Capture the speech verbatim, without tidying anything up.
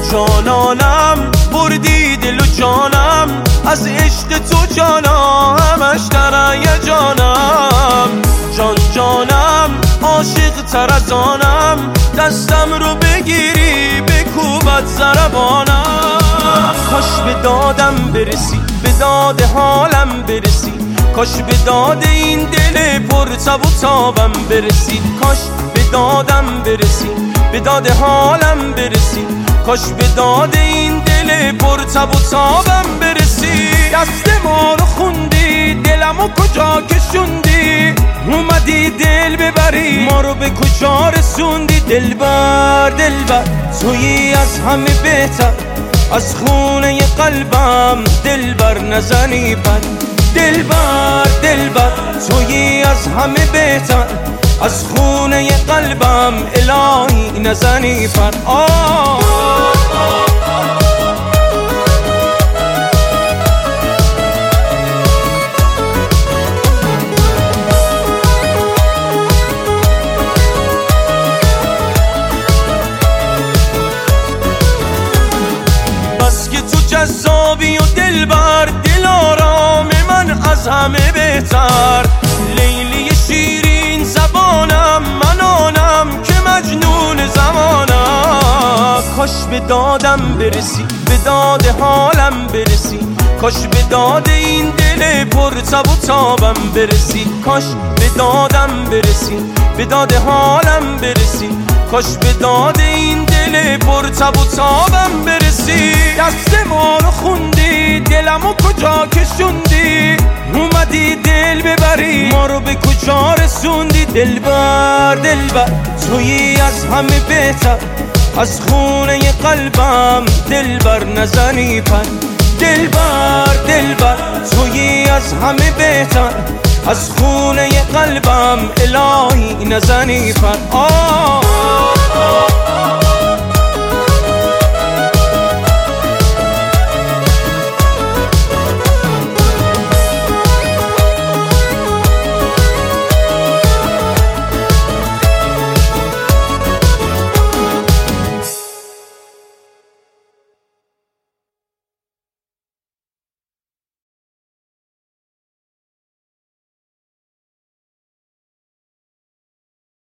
جانانم بردی دل و جانم، از عشق تو جانا همش در جانم. جان جانم عاشق تر از آنم، دستم رو بگیری بکوبت ضربانم. کاش به دادم برسی، به داد حالم برسی، کاش به داد این دل پر تب و تابم برسی. کاش به دادم برسی، به داد حالم برسی، کاش به داد این دل پر تب و تابم برسی. دست ما رو خوندی، دلمو کجا کشوندی، اومدی دل ببری ما رو به کجا رسوندی. دلبر دلبر تویی از همه بهتر، از خونه قلبم دلبر نزنی پر. دلبر دلبر تویی از همه بهتر، از خونه قلبم الهی نزنی پر. آه بس که تو جذابی و دلبر، دل آرام من از همه بهتر. لیلی شیرین زبانم، من آنم که مجنون زمانم. کاش به دادم برسی، به داد حالم برسی، کاش به داد این دل پر تب و تابم برسی. کاش به دادم برسی، به داد حالم برسی، کاش به داد این دل پر تب و تابم برسی. دست ما رو خوندی، دلمو کجا کشوندی، اومدی دل ببری ما رو به کجا رسوندی. دلبر دلبر تویی از همه بهتر، از خونه قلبم دلبر نزنی پر. دلبر دلبر تویی از همه بهتر، از خونه قلبم الهی نزنی پر. آه, آه, آه